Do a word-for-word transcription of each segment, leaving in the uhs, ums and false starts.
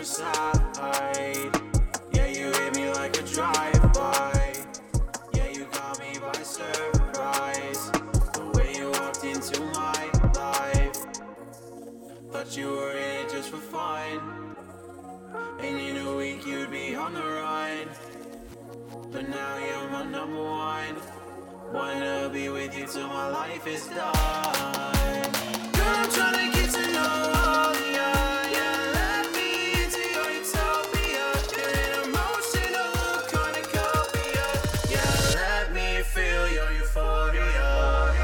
other side. Yeah, you hit me like a drive-by. Yeah, you caught me by surprise. The way you walked into my life. Thought you were in it just for fun. And in a week you'd be on the run. But now you're my number one. Wanna be with you till my life is done. Girl, I'm trying to get to know you. Yeah, let me into your utopia. You're an emotional cornucopia. Yeah, let me feel your euphoria.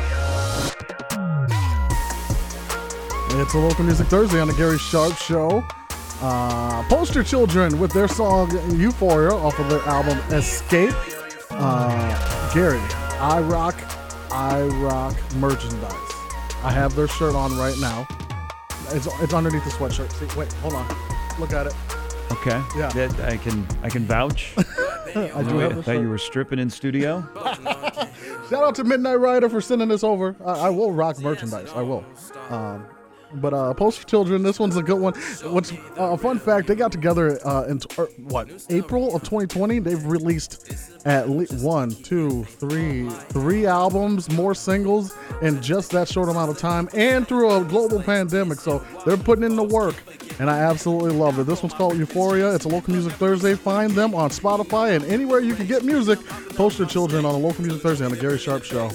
It's a Local Music Thursday on the Gary Sharp Show. Uh, Poster Children with their song Euphoria off of their album Escape. Uh, Gary, I rock, I rock merchandise. I have their shirt on right now. It's it's underneath the sweatshirt. See, wait, hold on. Look at it. Okay. Yeah. That I can I can vouch. I do I have the thought shirt. you were stripping in studio. Shout out to Midnight Rider for sending this over. I, I will rock merchandise. I will. Um, but uh, Poster Children, this one's a good one. What's uh, a fun fact? They got together uh, in t- er, what April of twenty twenty. They've released at least one, two, three, three albums, more singles in just that short amount of time, and through a global pandemic. So they're putting in the work, and I absolutely love it. This one's called Euphoria. It's a Local Music Thursday. Find them on Spotify and anywhere you can get music. Poster Children on a Local Music Thursday on the Gary Sharp Show.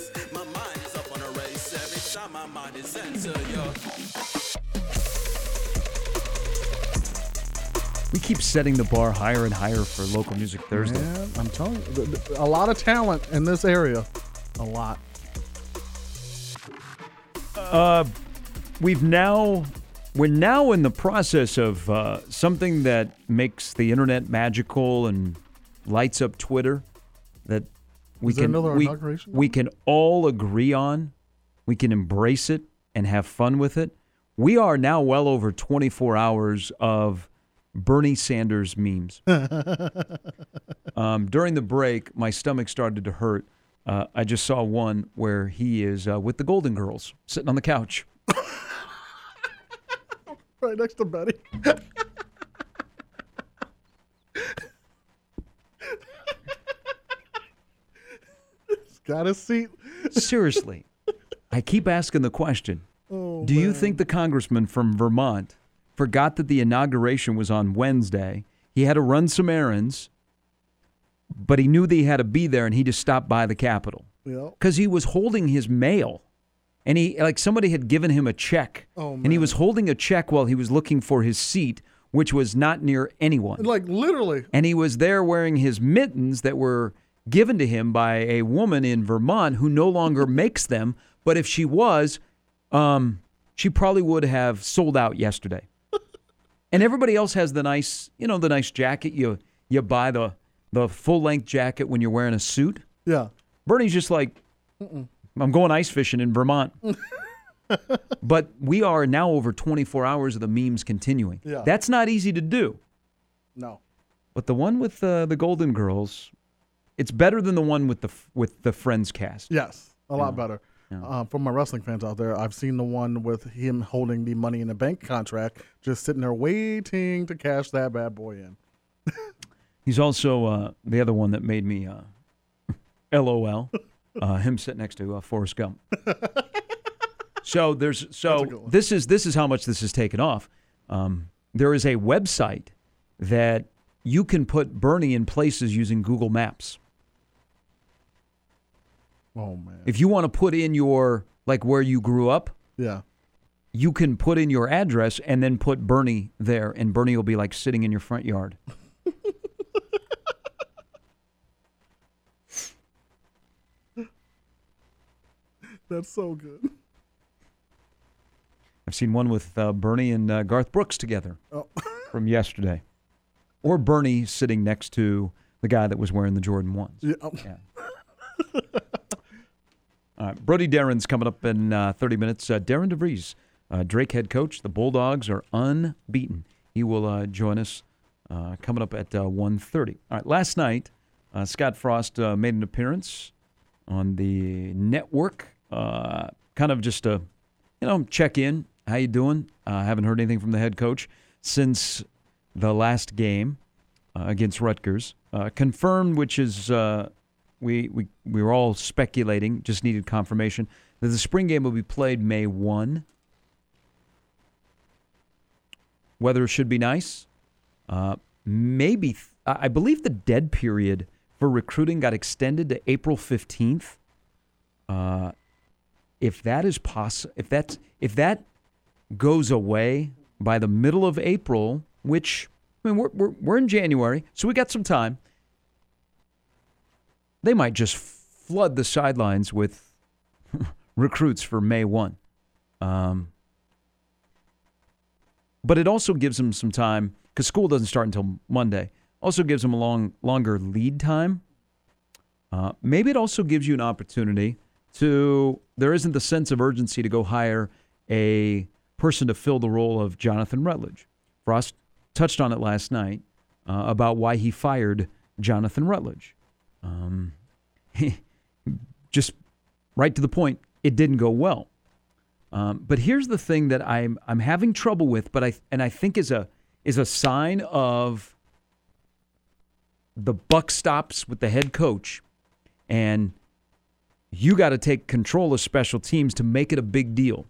We keep setting the bar higher and higher for Local Music Thursday. Man, I'm telling you, th- th- a lot of talent in this area. A lot. Uh, we've now we're now in the process of uh, something that makes the internet magical and lights up Twitter. That we Is there can another we, inauguration? we can all agree on. We can embrace it and have fun with it. We are now well over twenty-four hours of Bernie Sanders memes. um, during the break, my stomach started to hurt. Uh, I just saw one where he is uh, with the Golden Girls sitting on the couch. Right next to Betty. He's got his seat. Seriously, I keep asking the question. Oh, Do you man. think the congressman from Vermont forgot that the inauguration was on Wednesday? He had to run some errands, but he knew that he had to be there, and he just stopped by the Capitol Yeah. because he was holding his mail, and he like somebody had given him a check, Oh, and he man. was holding a check while he was looking for his seat, which was not near anyone, Like literally. and he was there wearing his mittens that were given to him by a woman in Vermont who no longer makes them, but if she was, um, she probably would have sold out yesterday. And everybody else has the nice, you know, the nice jacket. You you buy the the full length jacket when you're wearing a suit. Yeah. Bernie's just like, Mm-mm. I'm going ice fishing in Vermont. But we are now over twenty-four hours of the memes continuing. Yeah. That's not easy to do. No. But the one with uh, the Golden Girls, it's better than the one with the with the Friends cast. Yes. A lot better. Yeah. Uh, for my wrestling fans out there, I've seen the one with him holding the Money in the Bank contract, just sitting there waiting to cash that bad boy in. He's also uh, the other one that made me uh, LOL. Uh, him sitting next to uh, Forrest Gump. So there's That's a so good one. this is this is how much this has taken off. Um, there is a website that you can put Bernie in places using Google Maps. Oh, man. If you want to put in your like where you grew up, Yeah. you can put in your address and then put Bernie there, and Bernie will be like sitting in your front yard. That's so good. I've seen one with uh, Bernie and uh, Garth Brooks together Oh. from yesterday. Or Bernie sitting next to the guy that was wearing the Jordan ones. Yeah. Oh. Yeah. All right, Brody Darren's coming up in uh, thirty minutes. Uh, Darren DeVries, uh, Drake head coach. The Bulldogs are unbeaten. He will uh, join us uh, coming up at uh, one thirty. All right, last night, uh, Scott Frost uh, made an appearance on the network. Uh, kind of just a, you know, check in. How you doing? I uh, haven't heard anything from the head coach since the last game uh, against Rutgers. Uh, confirmed, which is uh, we, we, we were all speculating, just needed confirmation, that the spring game will be played May first. Weather should be nice. Uh, maybe, th- I believe the dead period for recruiting got extended to April fifteenth. Uh, if that is poss- if that's if that goes away by the middle of April, which I mean we're we're, we're in January, so we got some time. They might just flood the sidelines with recruits for May first. Um, but it also gives them some time, because school doesn't start until Monday. Also gives them a long, longer lead time. Uh, maybe it also gives you an opportunity to, there isn't the sense of urgency to go hire a person to fill the role of Jonathan Rutledge. Frost touched on it last night uh, about why he fired Jonathan Rutledge. Um, just right to the point, it didn't go well. Um, but here's the thing that I'm I'm having trouble with, but I and I think is a is a sign of the buck stops with the head coach, and you got to take control of special teams to make it a big deal,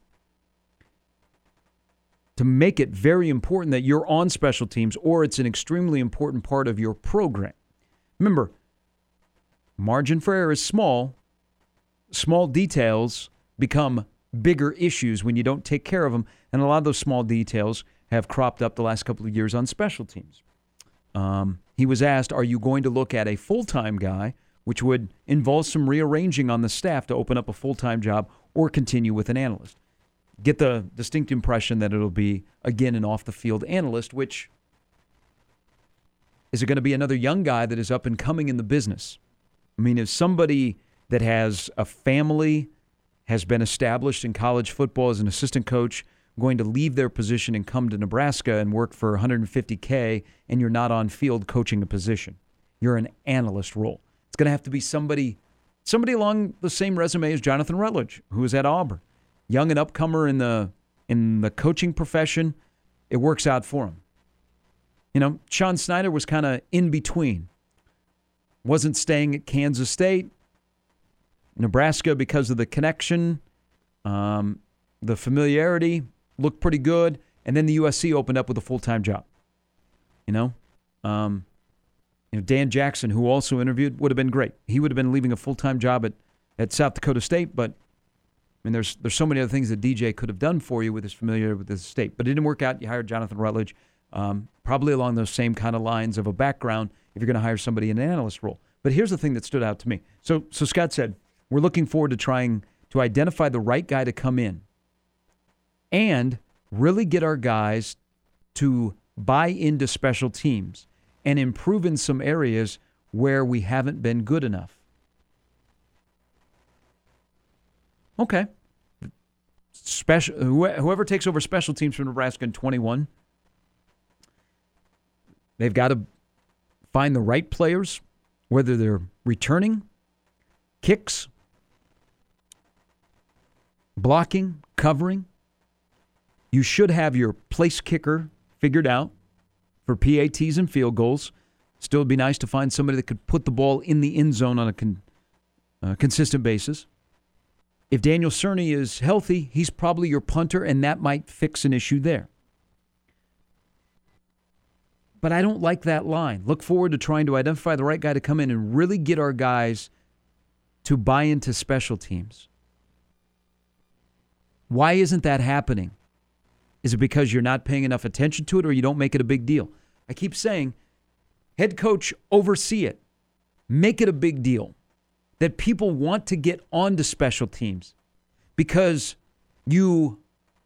to make it very important that you're on special teams, or it's an extremely important part of your program. Remember, margin for error is small. Small details become bigger issues when you don't take care of them, and a lot of those small details have cropped up the last couple of years on special teams. Um, he was asked, are you going to look at a full-time guy, which would involve some rearranging on the staff to open up a full-time job, or continue with an analyst? Get the distinct impression that it'll be, again, an off-the-field analyst, which is it going to be another young guy that is up and coming in the business? I mean, is somebody that has a family, has been established in college football as an assistant coach, going to leave their position and come to Nebraska and work for one hundred fifty K, and you're not on field coaching a position? You're an analyst role. It's going to have to be somebody somebody along the same resume as Jonathan Rutledge, who was at Auburn. Young and upcomer in the in the coaching profession. It works out for him. You know, Sean Snyder was kind of in between. Wasn't staying at Kansas State. Nebraska, because of the connection, um, the familiarity, looked pretty good. And then the U S C opened up with a full-time job. You know? Um, you know, Dan Jackson, who also interviewed, would have been great. He would have been leaving a full-time job at, at South Dakota State, but I mean, there's there's so many other things that D J could have done for you with his familiarity with this state. But it didn't work out. You hired Jonathan Rutledge, um, probably along those same kind of lines of a background if you're going to hire somebody in an analyst role. But here's the thing that stood out to me. So, so Scott said, we're looking forward to trying to identify the right guy to come in and really get our guys to buy into special teams and improve in some areas where we haven't been good enough. Okay. Special, whoever takes over special teams from Nebraska in twenty-one, they've got to find the right players, whether they're returning, kicks, blocking, covering. You should have your place kicker figured out for P A Ts and field goals. Still, it'd be nice to find somebody that could put the ball in the end zone on a con, uh, consistent basis. If Daniel Cerny is healthy, he's probably your punter, and that might fix an issue there. But I don't like that line. Look forward to trying to identify the right guy to come in and really get our guys to buy into special teams. Why isn't that happening? Is it because you're not paying enough attention to it, or you don't make it a big deal? I keep saying, head coach, oversee it. Make it a big deal. That people want to get onto special teams because you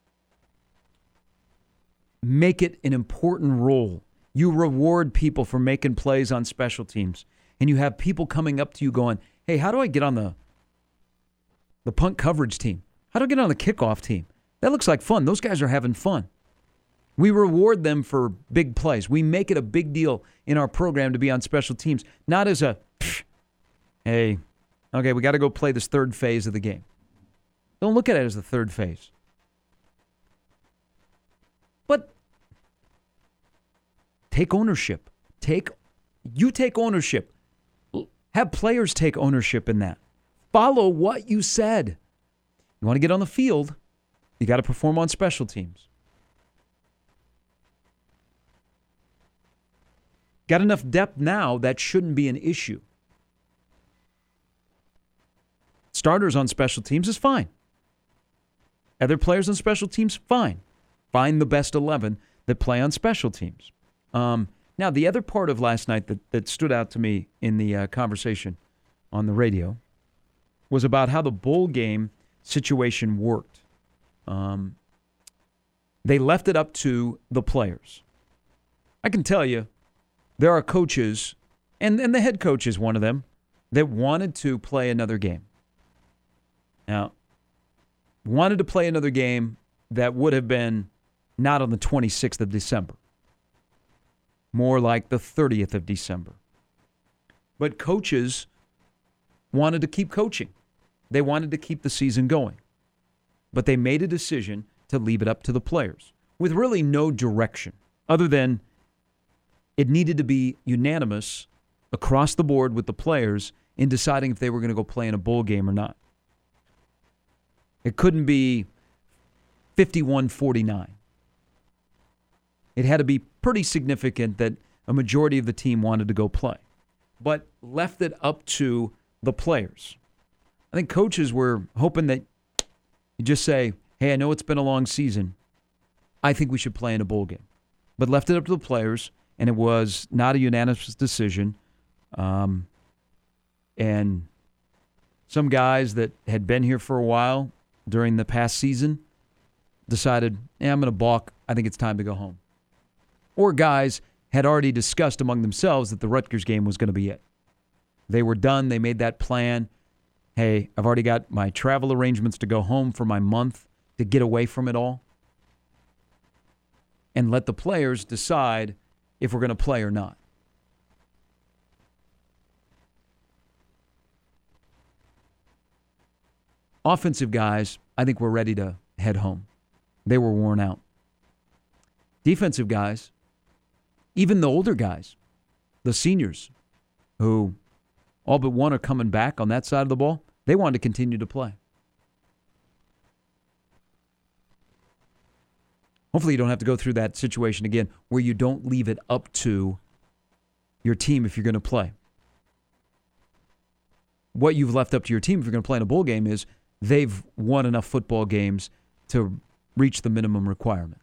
make it an important role. You reward people for making plays on special teams. And you have people coming up to you going, hey, how do I get on the, the punt coverage team? How do I get on the kickoff team? That looks like fun. Those guys are having fun. We reward them for big plays. We make it a big deal in our program to be on special teams, not as a, hey, okay, we got to go play this third phase of the game. Don't look at it as the third phase. Take ownership. Take you take ownership. Have players take ownership in that. Follow what you said. You want to get on the field, you got to perform on special teams. Got enough depth now that shouldn't be an issue. Starters on special teams is fine. Other players on special teams, fine. Find the best eleven that play on special teams. Um, now, the other part of last night that, that stood out to me in the uh, conversation on the radio was about how the bowl game situation worked. Um, they left it up to the players. I can tell you, there are coaches, and, and the head coach is one of them, that wanted to play another game. Now, wanted to play another game that would have been not on the twenty-sixth of December. More like the thirtieth of December. But coaches wanted to keep coaching. They wanted to keep the season going. But they made a decision to leave it up to the players with really no direction other than it needed to be unanimous across the board with the players in deciding if they were going to go play in a bowl game or not. It couldn't be fifty-one forty-nine. It had to be pretty significant that a majority of the team wanted to go play, but left it up to the players. I think coaches were hoping that you just say, hey, I know it's been a long season. I think we should play in a bowl game. But left it up to the players, and it was not a unanimous decision. Um, and some guys that had been here for a while during the past season decided, yeah, I'm going to balk. I think it's time to go home. Or guys had already discussed among themselves that the Rutgers game was going to be it. They were done. They made that plan. Hey, I've already got my travel arrangements to go home for my month to get away from it all. And let the players decide if we're going to play or not. Offensive guys, I think we're ready to head home. They were worn out. Defensive guys, even the older guys, the seniors, who all but one are coming back on that side of the ball, they wanted to continue to play. Hopefully you don't have to go through that situation again where you don't leave it up to your team if you're going to play. What you've left up to your team if you're going to play in a bowl game is they've won enough football games to reach the minimum requirement.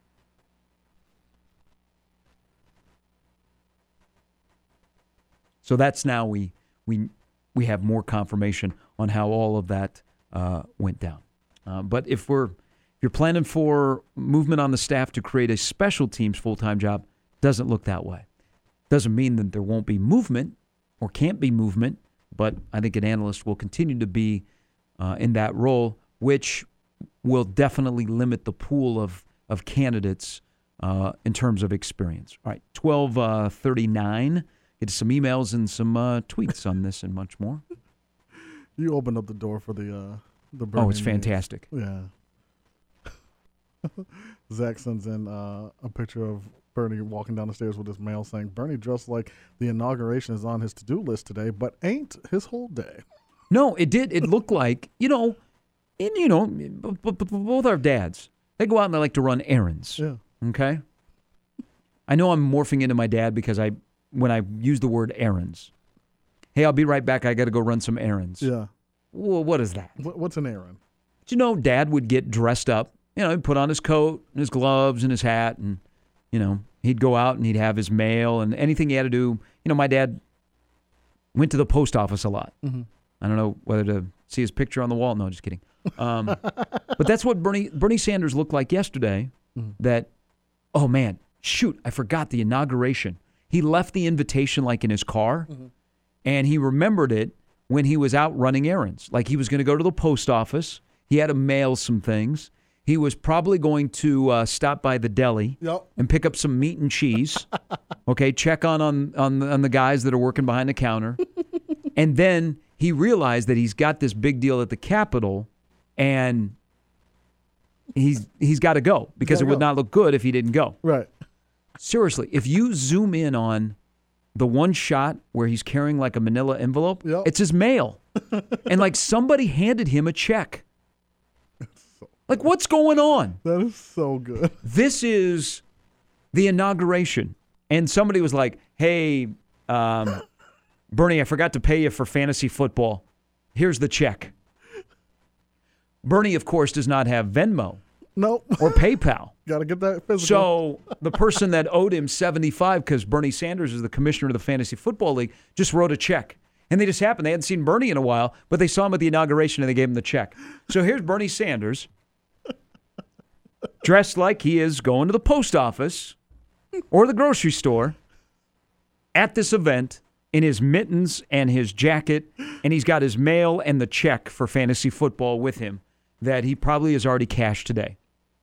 So that's now we we we have more confirmation on how all of that uh, went down. Uh, but if we're if you're planning for movement on the staff to create a special teams full-time job, doesn't look that way. Doesn't mean that there won't be movement or can't be movement, but I think an analyst will continue to be uh, in that role, which will definitely limit the pool of of candidates uh, in terms of experience. All right, twelve thirty-nine. Get some emails and some uh, tweets on this and much more. You opened up the door for the uh, the Bernie Oh, it's news. fantastic. Yeah. Zach sends in uh, a picture of Bernie walking down the stairs with his mail saying, Bernie dressed like the inauguration is on his to-do list today, but ain't his whole day. No, it did. It looked like, you know, and, you know, b- b- b- both our dads, they go out and they like to run errands. Yeah. Okay? I know I'm morphing into my dad because I, when I use the word errands. Hey, I'll be right back. I got to go run some errands. Yeah. Well, what is that? What, what's an errand? Did you know Dad would get dressed up? You know, he'd put on his coat and his gloves and his hat, and, you know, he'd go out and he'd have his mail and anything he had to do. You know, my dad went to the post office a lot. Mm-hmm. I don't know whether to see his picture on the wall. No, just kidding. Um, but that's what Bernie Bernie Sanders looked like yesterday. Mm-hmm. That, oh, man, shoot, I forgot the inauguration. He left the invitation like in his car, mm-hmm. and he remembered it when he was out running errands. Like he was going to go to the post office. He had to mail some things. He was probably going to uh, stop by the deli yep. and pick up some meat and cheese. Okay, check on on on the, on the guys that are working behind the counter. And then he realized that he's got this big deal at the Capitol, and he's he's got to go because it would go. not look good if he didn't go. Right. Seriously, if you zoom in on the one shot where he's carrying like a manila envelope, Yep. it's his mail. And like somebody handed him a check. Like, what's going on? That is so good. This is the inauguration. And somebody was like, hey, um, Bernie, I forgot to pay you for fantasy football. Here's the check. Bernie, of course, does not have Venmo Nope. or PayPal. Got to get that physical. So the person that owed him seventy-five because Bernie Sanders is the commissioner of the Fantasy Football League just wrote a check. And they just happened. They hadn't seen Bernie in a while, but they saw him at the inauguration and they gave him the check. So here's Bernie Sanders dressed like he is going to the post office or the grocery store at this event in his mittens and his jacket, and he's got his mail and the check for fantasy football with him that he probably has already cashed today.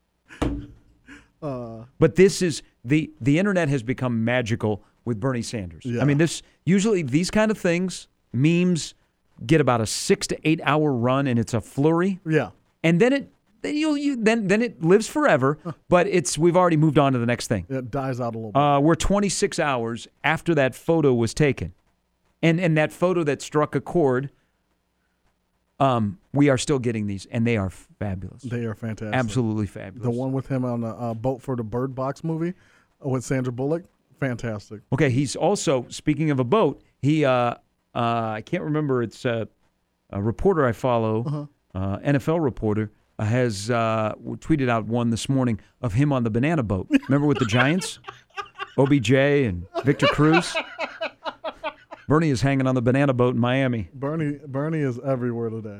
Uh, But this is the the internet has become magical with Bernie Sanders. Yeah. I mean, this usually these kind of things, memes, get about a six to eight hour run, and it's a flurry, yeah. and then it then you, you then then it lives forever. But it's we've already moved on to the next thing. It dies out a little bit. Uh, we're twenty-six hours after that photo was taken, and and that photo that struck a chord. Um, we are still getting these, and they are fabulous. They are fantastic. Absolutely fabulous. The one with him on the uh, boat for the Bird Box movie with Sandra Bullock, fantastic. Okay, he's also, speaking of a boat, he, uh, uh, I can't remember, it's uh, a reporter I follow, Uh-huh. uh, N F L reporter, uh, has uh, tweeted out one this morning of him on the banana boat. Remember with the Giants? O B J and Victor Cruz? Bernie is hanging on the banana boat in Miami. Bernie Bernie is everywhere today.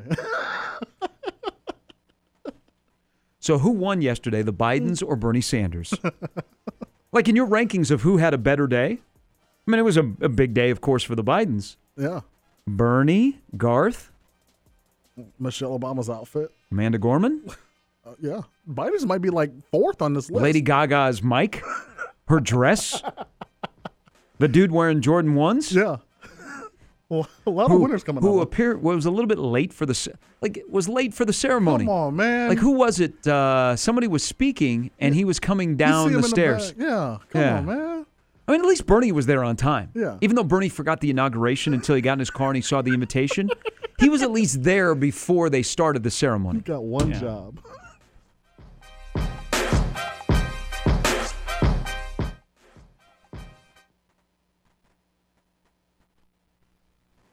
So who won yesterday, the Bidens or Bernie Sanders? Like in your rankings of who had a better day? I mean, it was a, a big day, of course, for the Bidens. Yeah. Bernie, Garth, Michelle Obama's outfit. Amanda Gorman, Uh, yeah. Biden's might be like fourth on this list. Lady Gaga's Mike, her dress, the dude wearing Jordan ones. Yeah. Well, a lot Who, of winners coming who up. appeared was a little bit late for the ce- like was late for the ceremony. Come on, man. Like who was it? Uh, somebody was speaking and he was coming You down see him the in stairs. back. Yeah. Come Yeah. on, man. I mean, at least Bernie was there on time. Yeah. Even though Bernie forgot the inauguration until he got in his car and he saw the invitation, he was at least there before they started the ceremony. You got one Yeah. job.